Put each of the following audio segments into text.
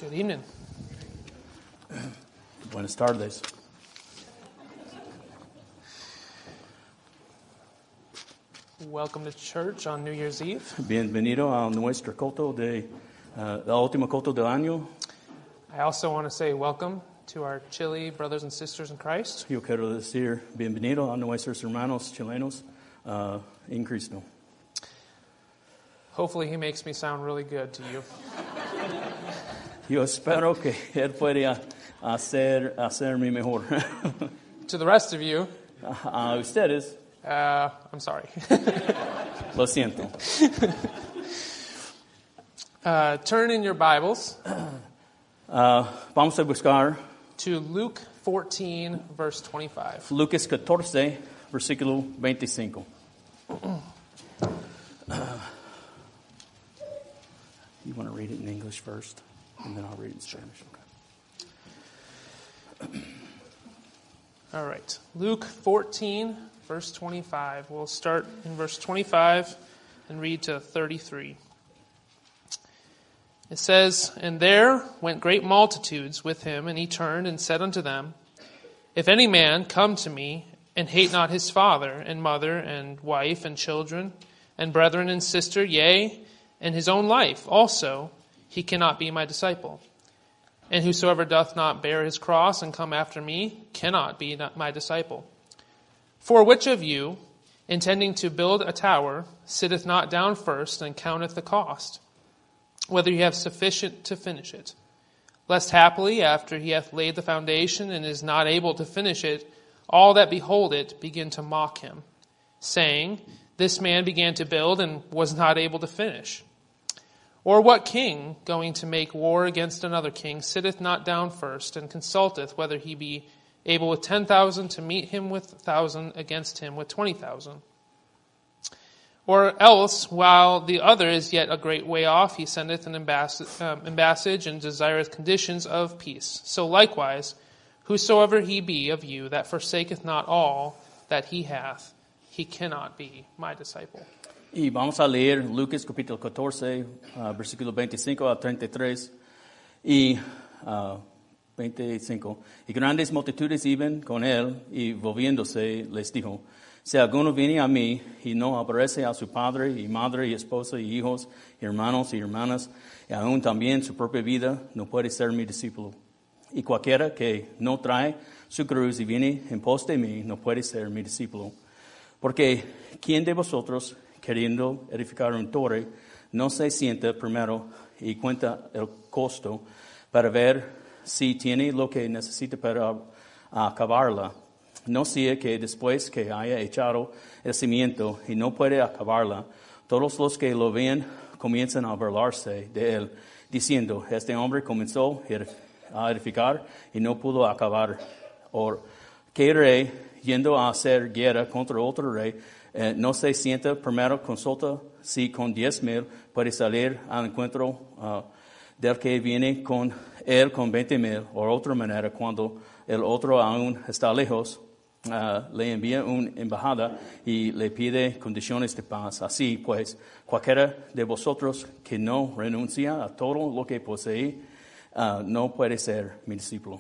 Good evening. Buenas tardes. Welcome to church on New Year's Eve. Bienvenido a nuestro culto de la última culto del año. I also want to say welcome to our Chile brothers and sisters in Christ. Yo quiero decir bienvenido a nuestros hermanos chilenos en Cristo. Hopefully he makes me sound really good to you. Yo espero que él pueda hacerme mejor. To the rest of you, A ustedes, I'm sorry. lo siento. Turn in your Bibles Vamos a buscar to Luke 14, verse 25. Lucas 14, versículo 25. You want to read it in English first, and then I'll read it in Spanish. Okay. All right. Luke 14, verse 25. We'll start in verse 25 and read to 33. It says, "And there went great multitudes with him, and he turned and said unto them, If any man come to me, and hate not his father, and mother, and wife, and children, and brethren, and sister, yea, and his own life also, he cannot be my disciple. And whosoever doth not bear his cross and come after me cannot be my disciple. For which of you, intending to build a tower, sitteth not down first and counteth the cost, whether he have sufficient to finish it? Lest haply, after he hath laid the foundation and is not able to finish it, all that behold it begin to mock him, saying, This man began to build and was not able to finish. Or what king, going to make war against another king, sitteth not down first, and consulteth whether he be able with 10,000 to meet him with 1,000 against him with 20,000? Or else, while the other is yet a great way off, he sendeth an embassage and desireth conditions of peace. So likewise, whosoever he be of you that forsaketh not all that he hath, he cannot be my disciple." Y vamos a leer Lucas capítulo 14, versículo 25 a 33 y 25. Y grandes multitudes iban con él, y volviéndose les dijo, Si alguno viene a mí y no aborrece a su padre y madre y esposa y hijos y hermanos y hermanas, y aún también su propia vida, no puede ser mi discípulo. Y cualquiera que no trae su cruz y viene en pos de mí, no puede ser mi discípulo. Porque ¿quién de vosotros, queriendo edificar una torre, no se sienta primero y cuenta el costo para ver si tiene lo que necesita para acabarla? No sea que después que haya echado el cimiento y no puede acabarla, todos los que lo ven comienzan a burlarse de él, diciendo, este hombre comenzó a edificar y no pudo acabar. O ¿qué rey, yendo a hacer guerra contra otro rey, no se sienta primero, consulta si con 10,000 puede salir al encuentro del que viene con él con 20,000? O otra manera, cuando el otro aún está lejos, le envía una embajada y le pide condiciones de paz. Así pues, cualquiera de vosotros que no renuncia a todo lo que posee, no puede ser mi discípulo.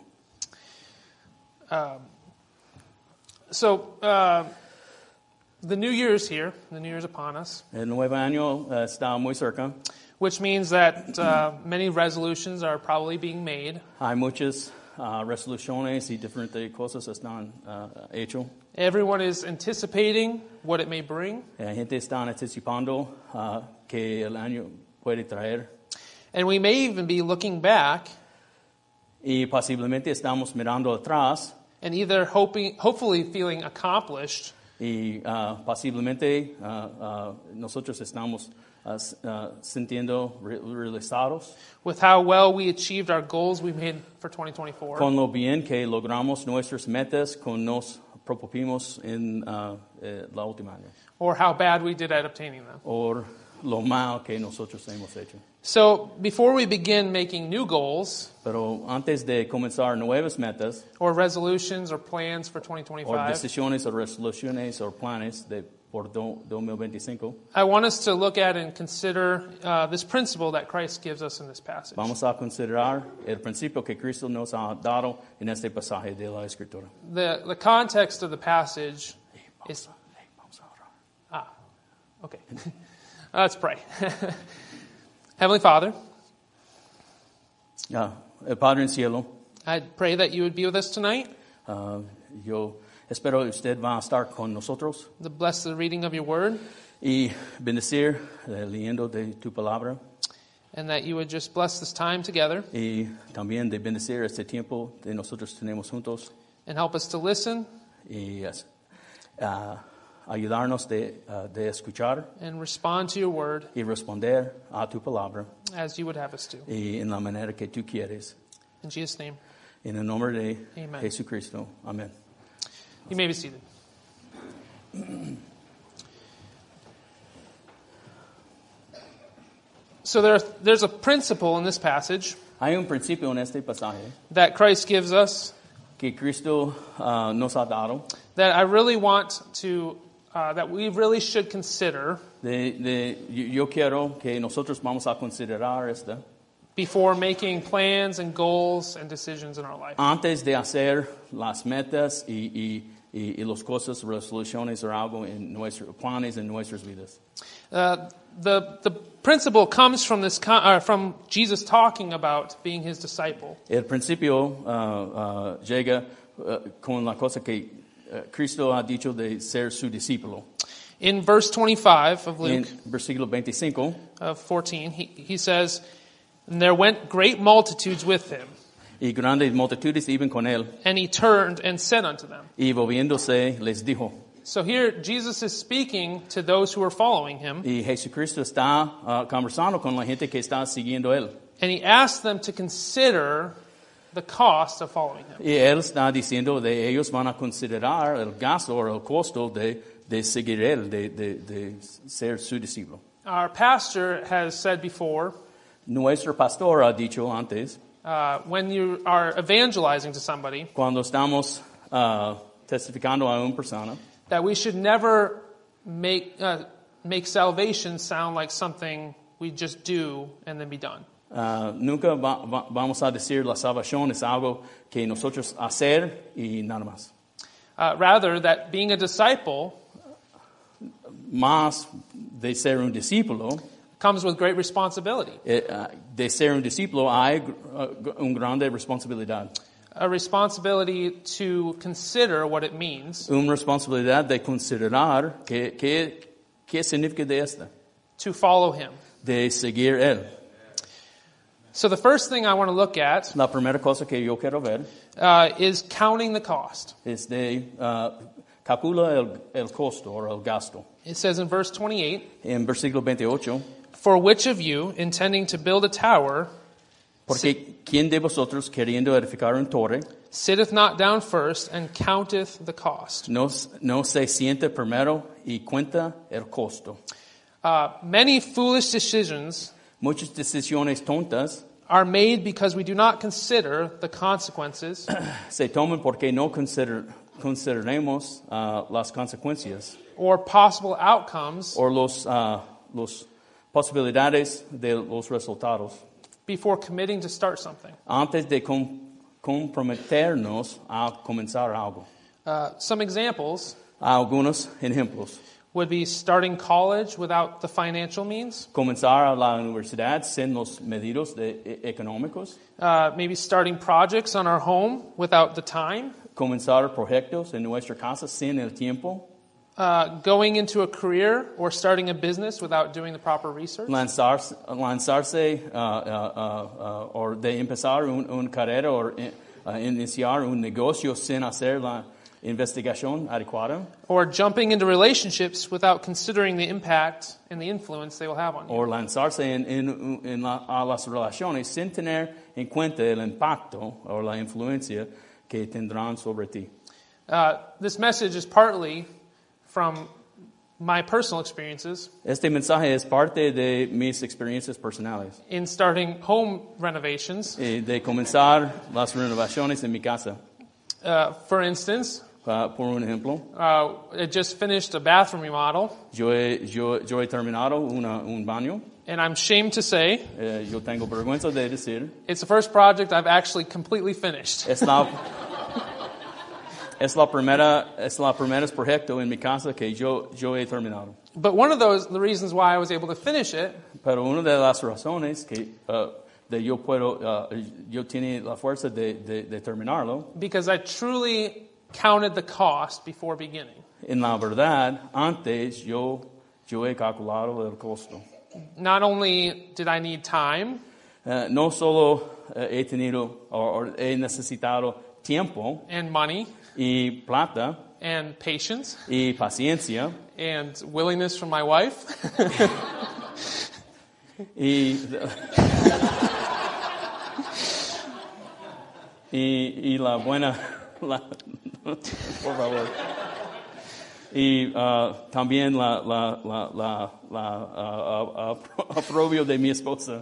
The New Year's here. The New Year's upon us. El nuevo año está muy cerca. Which means that many resolutions are probably being made. Hay muchas resoluciones y diferentes cosas están hechas. Everyone is anticipating what it may bring. La gente está anticipando que el año puede traer. And we may even be looking back. Y posiblemente estamos mirando atrás. And either hopefully feeling accomplished. Y posiblemente nosotros estamos sintiendo realizados. With how well we achieved our goals we made for 2024. Con lo bien que logramos nuestras metas con nos propusimos en la última año. Or how bad we did at obtaining them. O lo mal que nosotros hemos hecho. So, before we begin making new goals, pero antes de comenzar nuevas metas, or resolutions or plans for 2025, o decisiones o resoluciones o planes por 2025. I want us to look at and consider this principle that Christ gives us in this passage. Vamos a considerar el principio que Cristo nos ha dado en este pasaje de la Escritura. The context of the passage is... Vamos a orar. Okay. Let's pray. Heavenly Father, El Padre en cielo, I pray that you would be with us tonight. yo espero que usted va a estar con nosotros To bless the reading of your word, y bendecir leyendo de tu palabra and that you would just bless this time together y también de bendecir este tiempo que nosotros tenemos juntos and help us to listen y ayudarnos de escuchar and respond to your word y responder a tu palabra as you would have us to. y en la manera que tú quieres. In Jesus' name, En el nombre de Amen. Jesucristo. Amén. you may be seated. So there's a principle in this passage Hay un principio en este pasaje that Christ gives us que Cristo nos ha dado that I really want to, that we really should consider yo quiero que nosotros vamos a considerar esta before making plans and goals and decisions in our life. antes de hacer las metas y las cosas, resoluciones o algo en nuestros planes en nuestras vidas. The principle comes from this from Jesus talking about being his disciple. El principio llega con la cosa que Cristo ha dicho de ser su discípulo. In verse 25 of En Luke versículo 25, 14, he says, "And there went great multitudes with him, y grandes multitudes iban con él, and he turned and said unto them." y volviéndose les dijo. So here Jesus is speaking to those who are following him, Y Jesucristo está conversando con la gente que está siguiendo él. and he asks them to consider the cost of following him. Y él está diciendo de ellos van a considerar el gasto o el costo de seguir él, de ser su discípulo. Our pastor has said before, Nuestro pastor ha dicho antes, when you are evangelizing to somebody, cuando estamos testificando a una persona, that we should never make salvation sound like something we just do and then be done. nunca vamos a decir la salvación es algo que nosotros hacer y nada más. Rather, that being a disciple Más de ser un discípulo, comes with great responsibility. de ser un discípulo hay una grande responsabilidad. A responsibility to consider what it means Una responsabilidad de considerar qué significa de esta, to follow him. de seguir él. So the first thing I want to look at La primera cosa que yo quiero ver is counting the cost. es de calcula el costo o el gasto. It says in verse 28, En versículo 28, "For which of you, intending to build a tower, porque ¿quién de vosotros queriendo edificar una torre sitteth not down first and counteth the cost?" no se sienta primero y cuenta el costo? Many foolish decisions Muchas decisiones tontas are made because we do not consider the consequences se toman porque no consideremos las consecuencias or possible outcomes o los posibilidades de los resultados before committing to start something. antes de comprometernos a comenzar algo. Some examples Algunos ejemplos. would be starting college without the financial means, Comenzar a la universidad sin los medios económicos. maybe starting projects on our home without the time, Comenzar proyectos en nuestra casa sin el tiempo. going into a career or starting a business without doing the proper research, Lanzarse o de empezar una carrera o iniciar un negocio sin hacer la investigación adecuada. or jumping into relationships without considering the impact and the influence they will have on you. O lanzarse a las relaciones sin tener en cuenta el impacto o la influencia que tendrán sobre ti. This message is partly from my personal experiences Este mensaje es parte de mis experiencias personales. in starting home renovations. De comenzar las renovaciones en mi casa. For instance, por un ejemplo, It just finished a bathroom remodel, yo he terminado un baño. and I'm ashamed to say Yo tengo vergüenza de decir, it's the first project I've actually completely finished. es la primera proyecto en mi casa que yo he terminado. But one of the reasons why I was able to finish it Pero una de las razones que yo tiene la fuerza de terminarlo, because I truly counted the cost before beginning. en la verdad, antes yo he calculado el costo. Not only did I need time, No solo he tenido o he necesitado tiempo and money, y plata and patience, y paciencia and willingness from my wife, y la buena, por favor, y también la aprobio de mi esposa.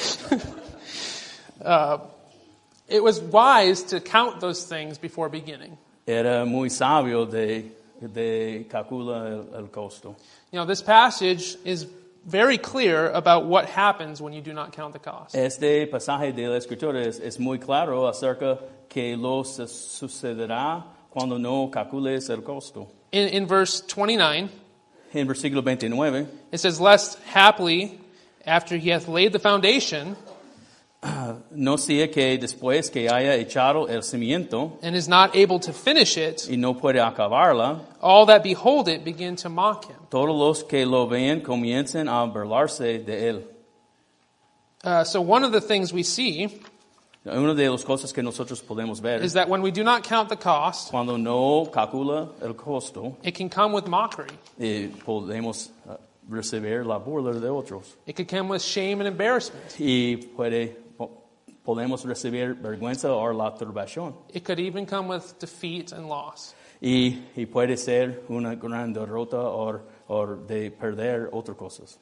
it was wise to count those things before beginning. Era muy sabio de calcular el costo. You know, this passage is very clear about what happens when you do not count the cost. Este pasaje de la Escritura es muy claro acerca que lo sucederá cuando no calcules el costo. In verse 29, En versículo 29, it says, "Lest haply, after he hath laid the foundation, no sea que después que haya echado el cimiento and is not able to finish it, y no puede acabarla, all that behold it begin to mock him." todos los que lo ven comiencen a burlarse de él. So one of the things we see Una de las cosas que nosotros podemos ver is that when we do not count the cost, cuando no calcula el costo, it can come with mockery. podemos recibir la burla de otros It could come with shame and embarrassment. y podemos recibir vergüenza o la turbación It could even come with defeat and loss. y puede ser una gran derrota o de perder otras cosas.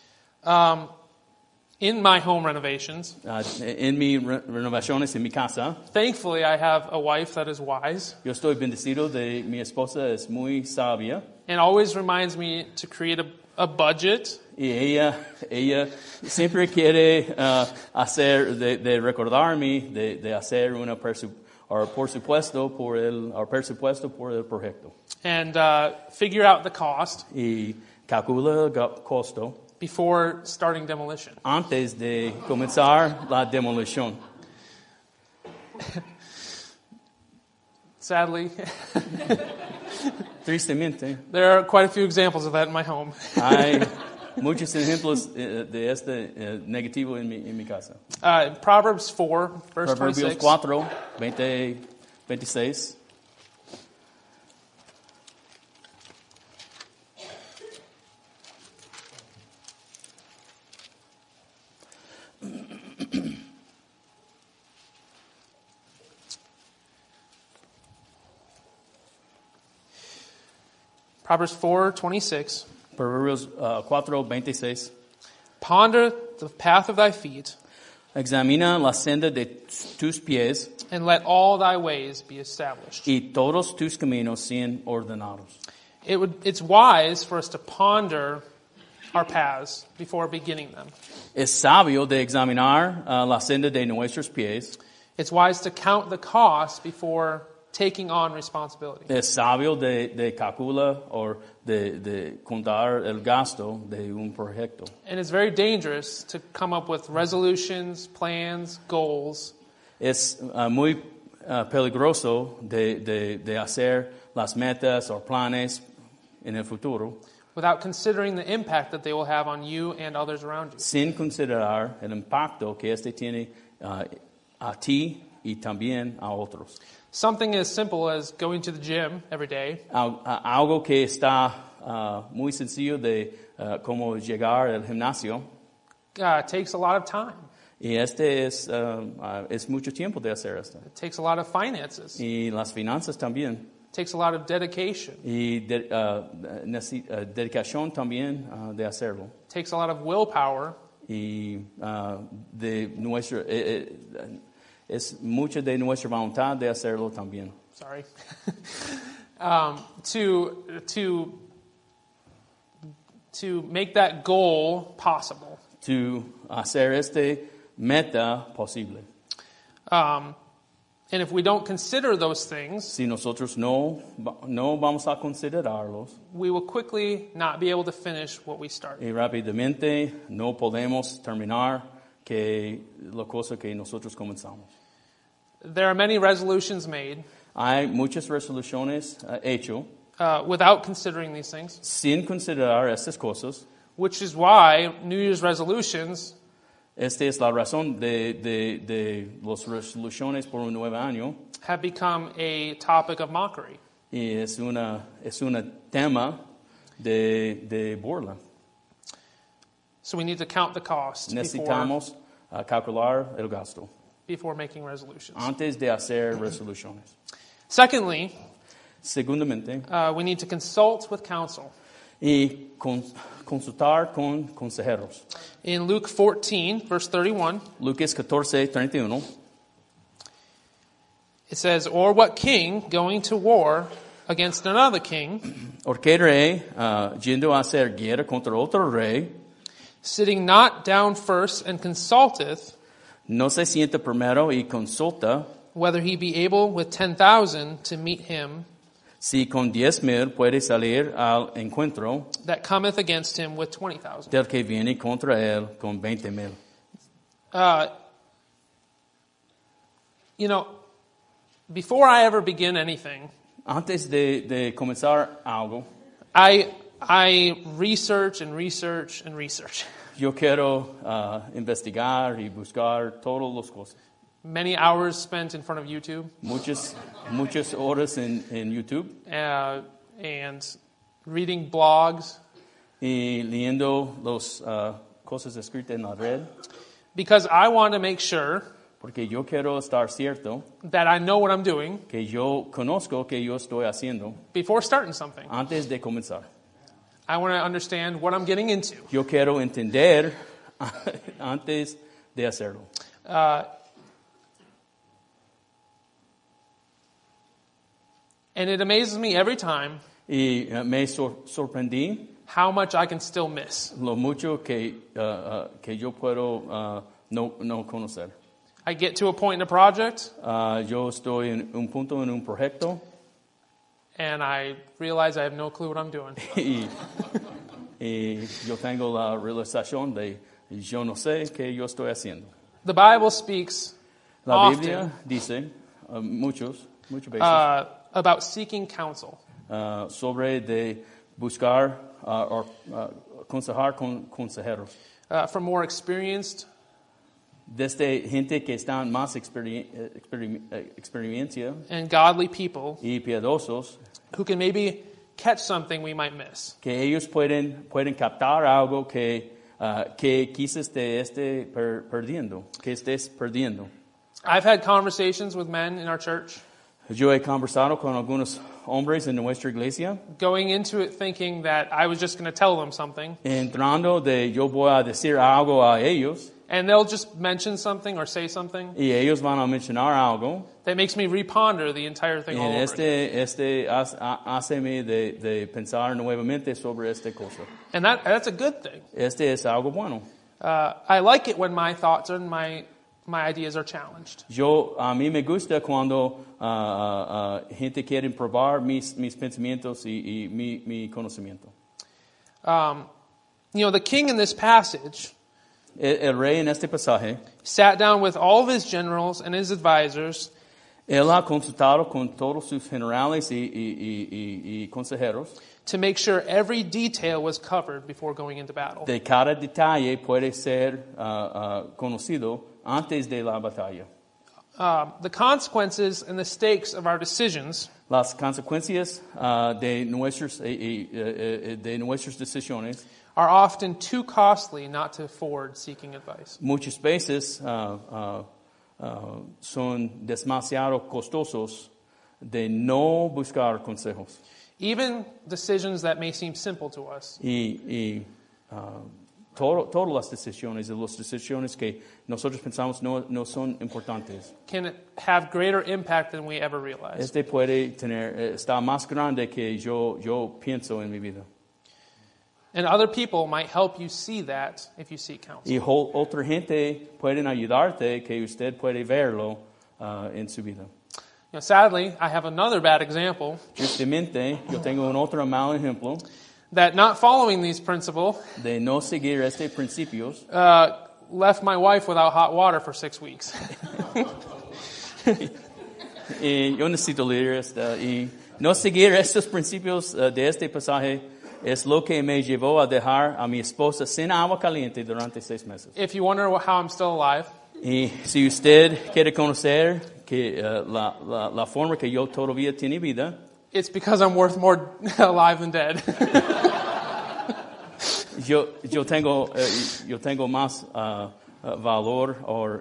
In my home renovations, En mis renovaciones en mi casa, thankfully I have a wife that is wise yo estoy bendecido de mi esposa, es muy sabia and always reminds me to create a budget y ella siempre quiere hacer de recordarme de hacer una presupuesto por el proyecto and figure out the cost y calcula el costo before starting demolition. antes de comenzar la demolición. Sadly, Tristemente, there are quite a few examples of that in my home. hay muchos ejemplos de este negativo en mi casa. Proverbs 4, verse Proverbios 26. 4, 26. Proverbs 4:26. Proverbios 4, 26. Ponder the path of thy feet, Examina la senda de tus pies and let all thy ways be established. y todos tus caminos sean ordenados. It's wise for us to ponder our paths before beginning them. Es sabio de examinar la senda de nuestros pies. It's wise to count the cost before taking on responsibility. Es sabio de calcular o de contar el gasto de un proyecto. And it's very dangerous to come up with resolutions, plans, goals, Es muy peligroso de hacer las metas o planes en el futuro without considering the impact that they will have on you and others around you. sin considerar el impacto que este tiene a ti y también a otros. Something as simple as going to the gym every day Algo que está muy sencillo de cómo llegar al gimnasio takes a lot of time. y es mucho tiempo de hacer esto. It takes a lot of finances. It Y las finanzas también. takes a lot of dedication. Y dedicación también de hacerlo. It takes a lot of willpower. Y de nuestra, es mucha de nuestra voluntad de hacerlo también. Sorry. to make that goal possible. to hacer este meta posible. And if we don't consider those things, Si nosotros no vamos a considerarlos, we will quickly not be able to finish what we started. y rápidamente no podemos terminar la cosa que nosotros comenzamos. There are many resolutions made Hay muchas resoluciones hechas without considering these things, sin considerar estas cosas. which is why New Year's resolutions Esta es la razón de las resoluciones por un nuevo año. have become a topic of mockery. Y es un tema de burla. So we need to count the cost Necesitamos calcular el gasto before making resolutions. antes de hacer resoluciones. Secondly, Segundamente, we need to consult with counsel. y consultar con consejeros. In Luke 14, verse 31, Lucas 14:31. it says, "Or what king going to war against another king, ¿O qué rey yendo a hacer guerra contra otro rey sitting not down first and consulteth no se sienta primero y consulta whether he be able with 10,000 to meet him si con 10,000 puede salir al encuentro that cometh against him with 20,000? del que viene contra él con 20,000? You know, before I ever begin anything, Antes de comenzar algo, I research and research and research. yo quiero investigar y buscar todas las cosas. Many hours spent in front of YouTube Muchas horas en YouTube and reading blogs y leyendo las cosas escritas en la red, because I want to make sure porque yo quiero estar cierto that I know what I'm doing que yo conozco que yo estoy haciendo before starting something. antes de comenzar. I want to understand what I'm getting into. Yo quiero entender antes de hacerlo. And it amazes me every time Y me sorprendí how much I can still miss. lo mucho que yo puedo no conocer. I get to a point in a project Yo estoy en un punto en un proyecto and I realize I have no clue what I'm doing. y yo tengo la realización de yo no sé qué yo estoy haciendo. The Bible speaks La often Biblia dice muchas veces about seeking counsel. Sobre de buscar o aconsejar con consejeros. From more experienced Desde gente que están más experiencia and godly people y piadosos, who can maybe catch something we might miss. que ellos pueden captar algo que quizás te perdiendo, que estés perdiendo. I've had conversations with men in our church Yo he conversado con algunos hombres en nuestra iglesia, going into it thinking that I was just going to tell them something, entrando de yo voy a decir algo a ellos, and they'll just mention something or say something y ellos van a mencionar algo, that makes me reponder the entire thing all y over again. haceme de pensar nuevamente sobre esta cosa. And that's a good thing. Este es algo bueno. I like it when my thoughts and my ideas are challenged. A mí me gusta cuando gente quiere probar mis pensamientos y mi conocimiento. You know, the king in this passage El rey en este pasaje, sat down with all of his generals and his advisors él ha consultado con todos sus generales y consejeros. to make sure every detail was covered before going into battle. De cada detalle puede ser conocido antes de la batalla. The consequences and the stakes of our decisions Las consecuencias de nuestras decisiones are often too costly not to afford seeking advice. muchas veces son demasiado costosos de no buscar consejos. Even decisions that may seem simple to us Y todas las decisiones que nosotros pensamos no son importantes. can have greater impact than we ever realize. Este puede está más grande que yo pienso en mi vida. And other people might help you see that if you seek counsel. Y otra gente pueden ayudarte que usted puede verlo en su vida. You know, sadly, I have another bad example Tristemente, yo tengo un otro mal ejemplo that not following these principles de no seguir estos principios. left my wife without hot water for 6 weeks. Y yo necesito leer esta. Y no seguir estos principios de este pasaje es lo que me llevó a dejar a mi esposa sin agua caliente durante 6 meses. If you wonder how I'm still alive, Y si usted quiere conocer que la forma que yo todavía tiene vida, it's because I'm worth more alive than dead. yo tengo más valor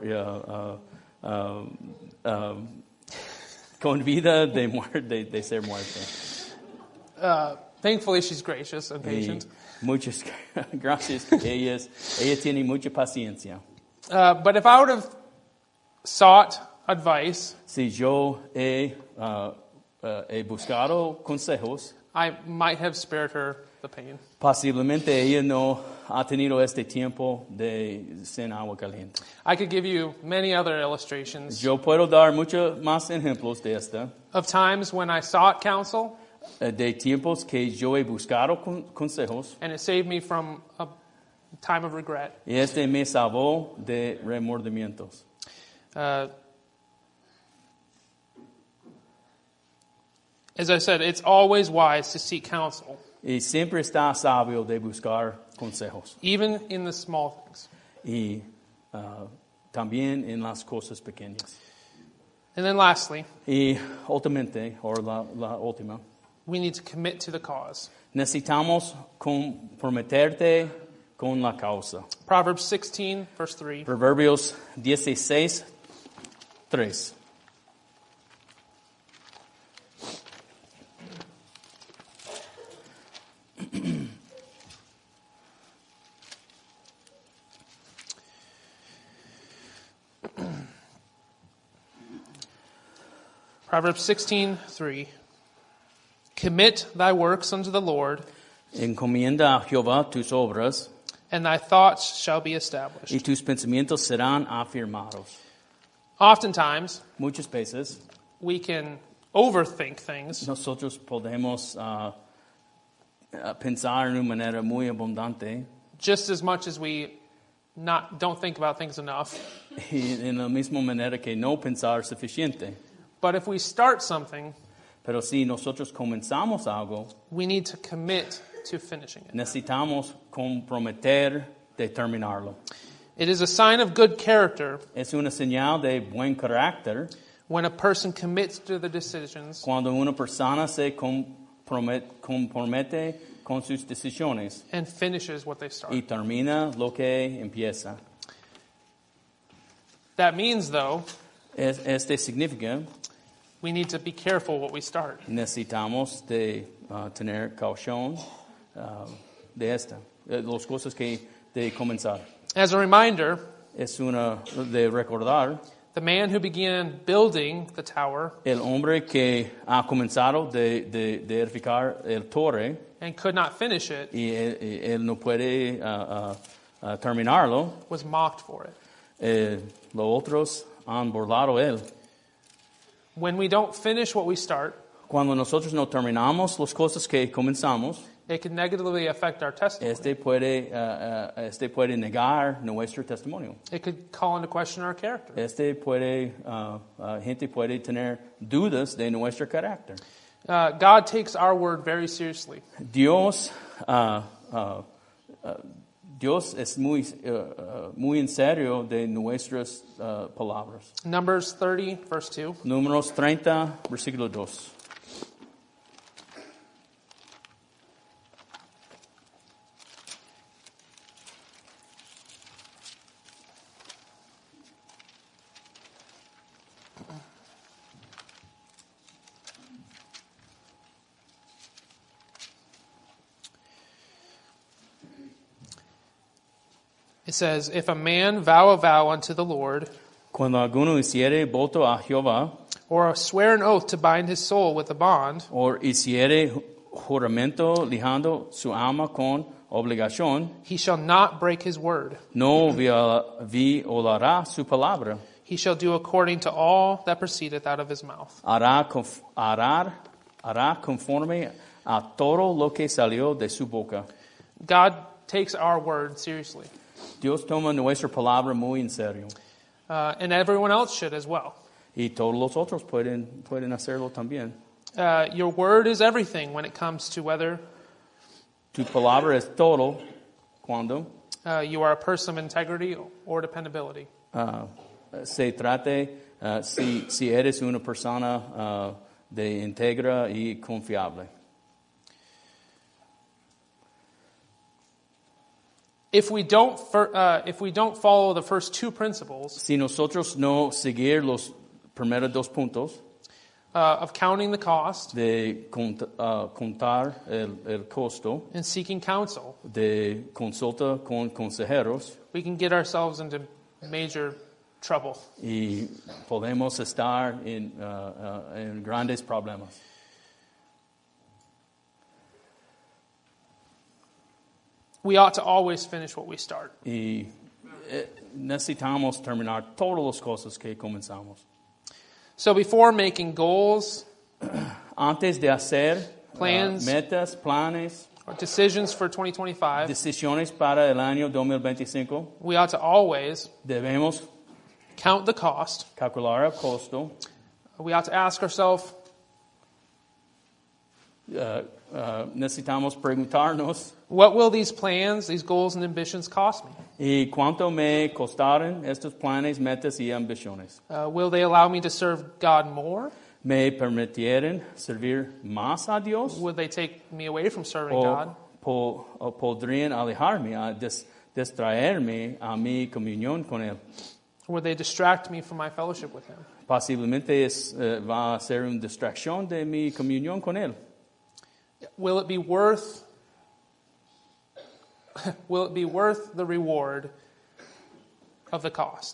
con vida de ser muerto. Thankfully, she's gracious and Y patient. muchas gracias. Ella tiene mucha paciencia. But if I would have sought advice, Si yo he buscado consejos, I might have spared her the pain. posiblemente ella no ha tenido este tiempo de sin agua caliente. I could give you many other illustrations Yo puedo dar muchos más ejemplos de esta, of times when I sought counsel de tiempos que yo he buscado consejos and it saved me from a time of regret. y este me salvó de remordimientos. As I said, it's always wise to seek counsel, Y siempre está sabio de buscar consejos. even in the small things. Y también en las cosas pequeñas. And then lastly, Y últimamente, o la última, we need to commit to the cause. necesitamos comprometerte con la causa. Proverbs 16, verse 3. Proverbios 16, 3. Proverbs 16:3. Commit thy works unto the Lord, Encomienda a Jehová tus obras and thy thoughts shall be established. y tus pensamientos serán afirmados. Oftentimes, Muchas veces we can overthink things nosotros podemos pensar en una manera muy abundante just as much as we don't think about things enough. y en la misma manera que no pensar suficiente. But if we start something, Pero si nosotros comenzamos algo, we need to commit to finishing it. necesitamos comprometer de terminarlo. It is a sign of good character Es una señal de buen carácter when a person commits to the decisions cuando una persona se compromete con sus decisiones and finishes what they start. y termina lo que empieza. That means, though, Este significa we need to be careful what we start. necesitamos de tener caución de las cosas que de comenzar. As a reminder, Es una de recordar the man who began building the tower el hombre que ha comenzado de edificar el torre and could not finish it y él no puede terminarlo. was mocked for it. Los otros han burlado él. When we don't finish what we start, Cuando nosotros no terminamos las cosas que comenzamos, it can negatively affect our testimony. este puede negar nuestro testimonio. It could call into question our character. Gente puede tener dudas de nuestro carácter. God takes our word very seriously. Dios es muy en serio de nuestras palabras. Numbers 30, verse 2. Números 30, versículo 2. It says, if a man vow a vow unto the Lord, Cuando alguno hiciere voto a Jehová, or swear an oath to bind his soul with a bond, o hiciere juramento lijando su alma con obligación, he shall not break his word. no violará su palabra. He shall do according to all that proceedeth out of his mouth. Hará conforme a todo lo que salió de su boca. God takes our word seriously, Dios toma nuestra palabra muy en serio. and everyone else should as well. Y todos los otros pueden hacerlo también. Your word is everything when it comes to whether Tu palabra es todo cuando you are a person of integrity or dependability. se trate si eres una persona de íntegra y confiable. If we don't follow the first two principles Si nosotros no seguir los primeros dos puntos of counting the cost de contar el costo, and seeking counsel, de consulta con consejeros, we can get ourselves into major trouble. y podemos estar en grandes problemas. We ought to always finish what we start. Y necesitamos terminar todas las cosas que comenzamos. So before making goals Antes de hacer Plans. metas, planes, or decisions for 2025, decisiones para el año 2025, we ought to always debemos count the cost. calcular el costo. We ought to ask ourselves, Necesitamos preguntarnos, what will these plans, these goals and ambitions cost me? ¿y cuánto me costaron estos planes, metas y ambiciones? Will they allow me to serve God more? ¿Me permitieron servir más a Dios? Would they take me away from serving ¿O God? podrían alejarme, distraerme a mi comunión con Él? Would they distract me from my fellowship with Him? Posiblemente va a ser una distracción de mi comunión con Él. Will it be worth the reward of the cost?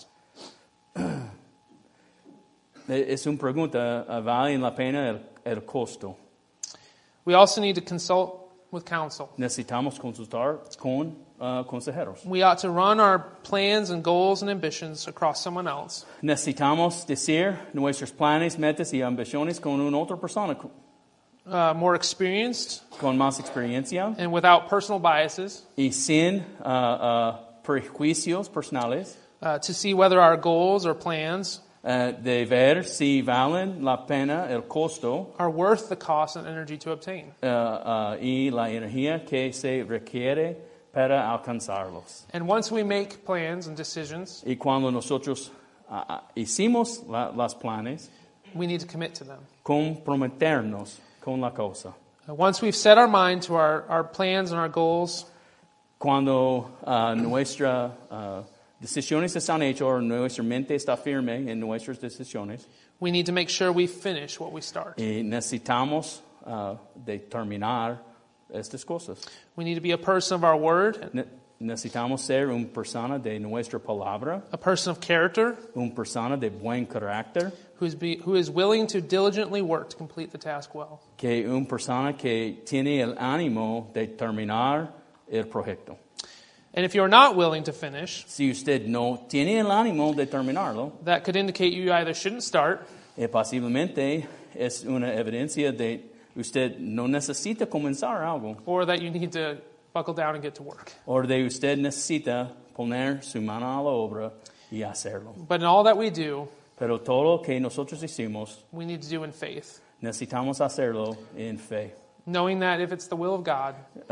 Es una pregunta, ¿vale la pena el costo? We also need to consult with counsel. Necesitamos consultar con consejeros. We ought to run our plans and goals and ambitions across someone else. Necesitamos decir nuestros planes, metas y ambiciones con una otra persona More experienced con más experiencia and without personal biases y sin prejuicios personales, to see whether our goals or plans de ver si valen la pena el costo are worth the cost and energy to obtain. y la energía que se requiere para alcanzarlos. And once we make plans and decisions, Y cuando nosotros hicimos las planes, we need to commit to them. comprometernos con la cosa. Once we've set our mind to our plans and our goals, Cuando nuestras decisiones están hechas o nuestra mente está firme en nuestras decisiones, we need to make sure we finish what we start. y necesitamos terminar estas cosas. We need to be a person of our word, Necesitamos ser una persona de nuestra palabra, a person of character, una persona de buen carácter, who is willing to diligently work to complete the task well. que una persona que tiene el ánimo de terminar el proyecto. And if you're not willing to finish, Si usted no tiene el ánimo de terminarlo, that could indicate you either shouldn't start posiblemente es una evidencia de usted no necesita comenzar algo, or that you need to buckle down and get to work. o de usted necesita poner su mano a la obra y hacerlo. But in all that we do, Pero todo lo que nosotros hicimos, we need to do in faith, necesitamos hacerlo en fe, knowing that if it's the will of God,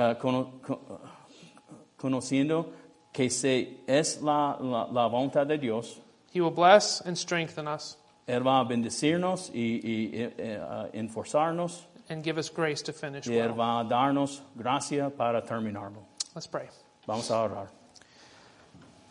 conociendo que es la voluntad de Dios. He will bless and strengthen us Él va a bendecirnos y enforzarnos, and give us grace to finish y Él well. va a darnos gracia para terminarlo. Let's pray. Vamos a orar.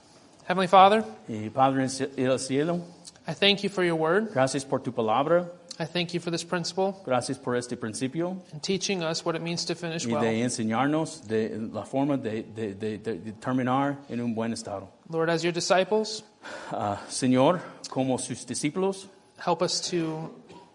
Heavenly Father, Y Padre en el cielo, I thank you for your word. gracias por tu palabra. I thank you for this principle Gracias por este principio and teaching us what it means to finish y well. de enseñarnos de la forma de terminar en un buen estado. Lord, as your disciples, Señor, como sus discípulos, help us to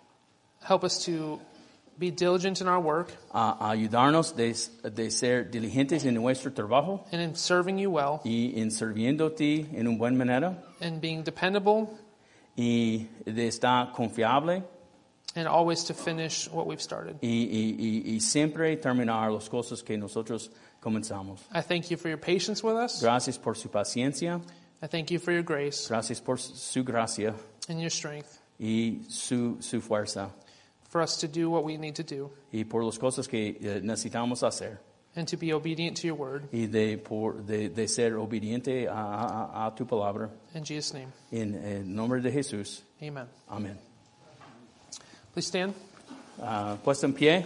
be diligent in our work a ayudarnos de ser diligentes en nuestro trabajo and in serving you well y en sirviéndote en una buena manera and being dependable y de estar confiable and always to finish what we've started. y siempre terminar las cosas que nosotros comenzamos. I thank you for your patience with us. Gracias por su paciencia, I thank you for your grace gracias por su gracia and your strength y su fuerza for us to do what we need to do y por las cosas que necesitamos hacer and to be obedient to your word. y de ser obediente a tu palabra. In Jesus' name, En el nombre de Jesús. amen. Amén. Please stand. Puesto en pie.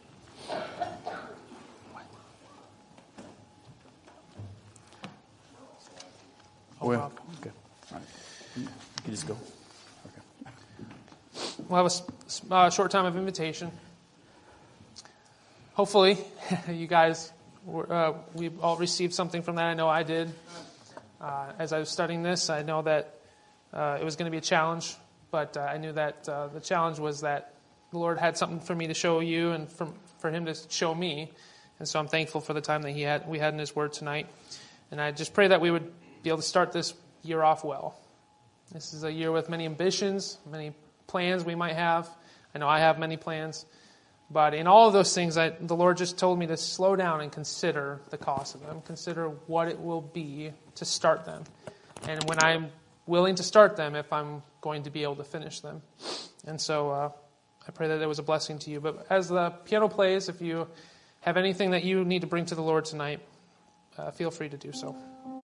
Oh, Well, wow. okay. All right. You can just go. Okay. We'll have a short time of invitation. Hopefully, you guys, we all received something from that. I know I did. As I was studying this, I know that it was going to be a challenge, but I knew that the challenge was that the Lord had something for me to show you and for Him to show me. And so I'm thankful for the time that we had in His Word tonight. And I just pray that we would be able to start this year off well. This is a year with many ambitions, many plans we might have. I know I have many plans. But in all of those things, the Lord just told me to slow down and consider the cost of them. Consider what it will be to start them. And when I'm willing to start them, if I'm going to be able to finish them. And so I pray that it was a blessing to you. But as the piano plays, if you have anything that you need to bring to the Lord tonight, feel free to do so.